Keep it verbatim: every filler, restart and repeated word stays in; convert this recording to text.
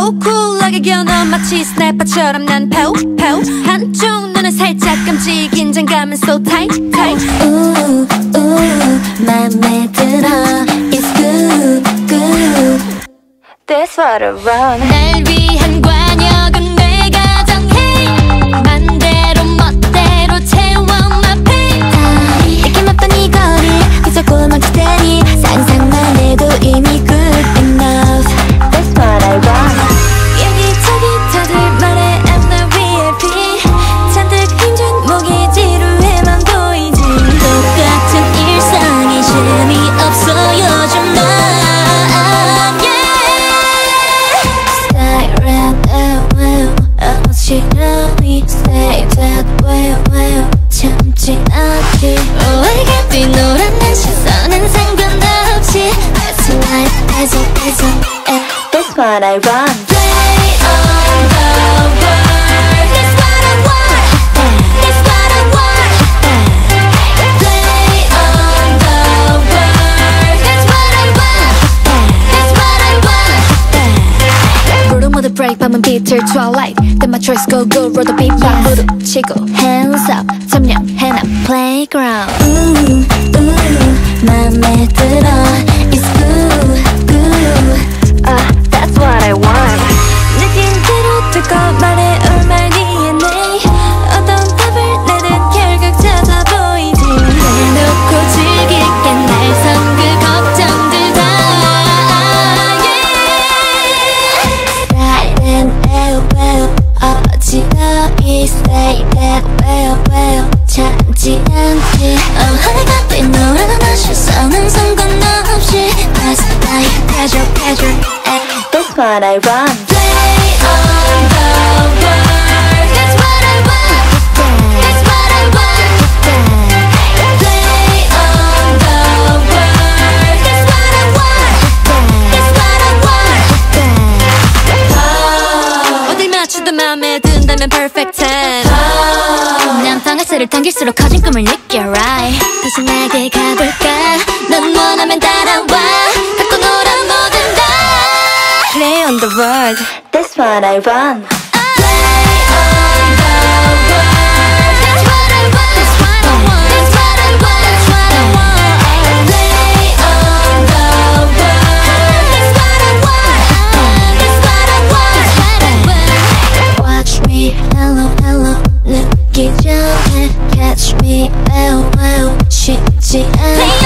So cool하게 겨눠 마치 스냅퍼처럼 난 파우 파우 한쪽 눈은 살짝 감지 긴장감은 so tight tight Ooh ooh 맘에 들어 It's good good That's what I want 날 위한 관역은 내가 정해 맘대로 멋대로 채워 my pain 느낌 없던 이 거리 무섭고 멈출 테니 상상만 해도 이미 good enough That's what I want 여기저기 다들 말해 I'm the 브이 아이 피 잔뜩 힘준 목이 지루해만 보이지 똑같은 일상이 재미없어 요즘 난 어지러니 Stay that way way 참지 않게 Oh I can't be 노란 난 시선은 상관없이 That's life as a as a That's what I want Play on the world That's what I want That's what I want Play on the world That's what I want That's what I want 무릎 모두 break 밤은 bitter twilight Then my choice go go roll the beat bar 무릎 치고 hands up 점령해 나 playground Ooh ooh 맘에 들어 It's good good uh, That's what I want 느낀 대로 듣고 말해 all my 디 엔 에이 어떤 답을 내든 결국 찾아 보이지 대놓고 즐길게 날 선 그 걱정들 다 Right and well well 어지러이 Stay that well well 참지 않게 Oh I got 노란 나 시선은 상관없이 That's life pleasure pleasure That's what I want Play on the world That's what I want That's what I want Play on the world That's what I want That's what I want 어딜 맞추든 마음에 든다면 perfect ten 난 방아쇠를 당길수록 커진 꿈을 느껴 right 다시 내게 가볼까 넌 원하면 따라와 갖고 놀아 뭐든 다 Play on the world That's what I want Play on the world That's what I want That's what I want That's what I want That's what I want Play on the world That's what I want That's what I want That's what I want Watch me hello hello 느끼 전에 Catch me well well 쉽지 않아